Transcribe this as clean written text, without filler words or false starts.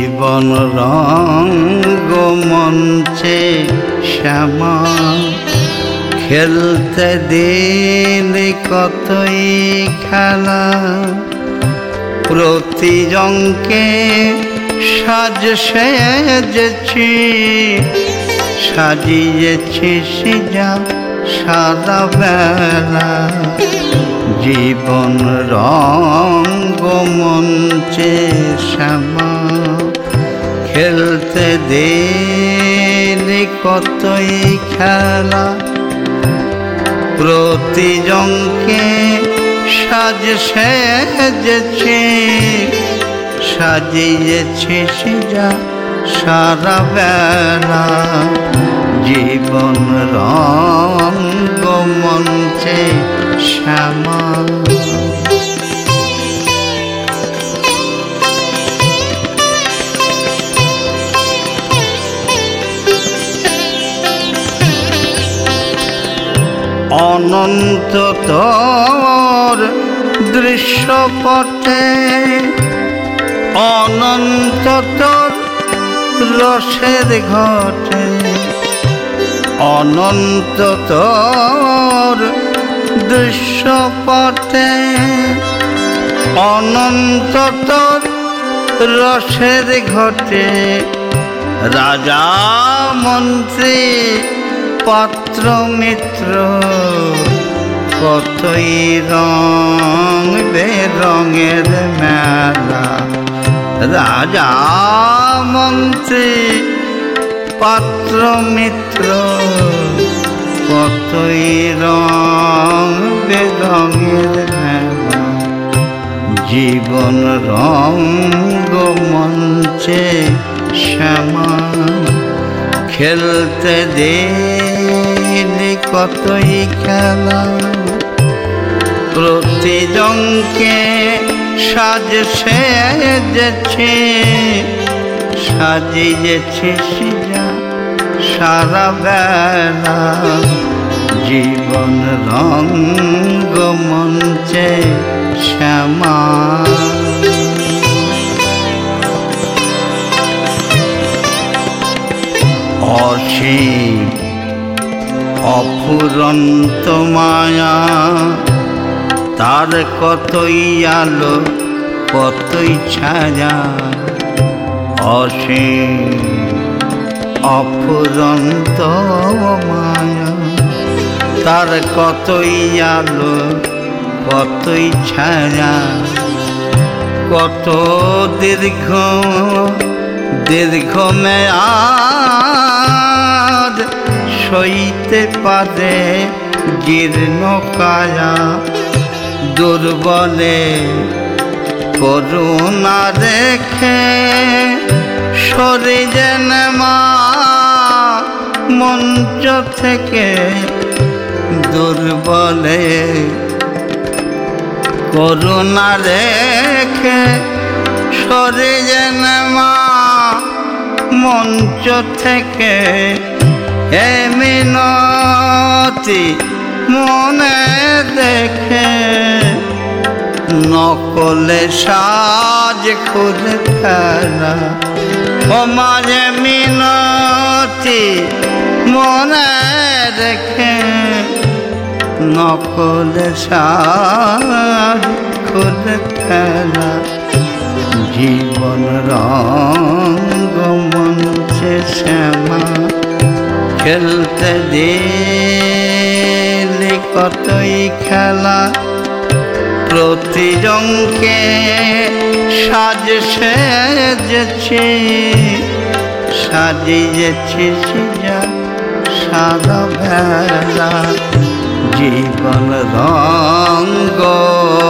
জীবন রঙ্গমঞ্চে শ্যামা খেলতে দিলে কতই খেলা, প্রতিজনকে সাজ সেজেছি, সাজিয়েছি সিজা সারা বেলা। জীবন রঙ্গমঞ্চে শ্যামা খেলতে দিলে কতই খেলা, প্রতিজনকে সাজ সেজেছি, সাজিয়েছি সিজা সারা বেলা। জীবন রঙ্গমঞ্চে শ্যামা। অনন্ত তোর দৃশ্যপটে, অনন্ত তোর রসের ঘটে, অনন্ত তোর দৃশ্যপটে, অনন্ত তোর রসের ঘটে। রাজা মন্ত্রী পাত্র মিত্র কতই রং বেরঙের মেলা। রাজা মন্ত্রী পাত্র মিত্র কতই রং বেরঙের মেলা। জীবন রঙ্গমঞ্চে শ্যামা খেলতে দিলে কতই খেলা, প্রতিজনকে সাজ সেজেছি, সাজিয়েছি সিজা সারা বেলা। জীবন রঙ্গমঞ্চে শ্যামা। অসীম অফুরন্ত মায়া, তার কতই আলো কতই ছায়া। অসীম অফুরন্ত মায়া, তার কতই আলো কতই ছায়া। কত দীর্ঘ দীর্ঘ মেয়াদ সইতে পারে জীর্ণ কায়া। দুর্বলে করুণা রেখে সরে যেন মা মঞ্চ থেকে। দুর্বলে করুণা রেখে সরে যেন মা মঞ্চ থেকে। হে মিনতি মনে দেখে, নকলে সাজ খুলে ফেলা। ও মাঝে মিনতি মনে রেখে, নকলে সাজ খুলে ফেলা। জীবন রঙ্গমঞ্চে শ্যামা খেলতে দিলে কতই খেলা, প্রতিজনকে সাজ সেজেছি, সাজিয়েছি সিজা সারা বেলা। জীবন রঙ্গ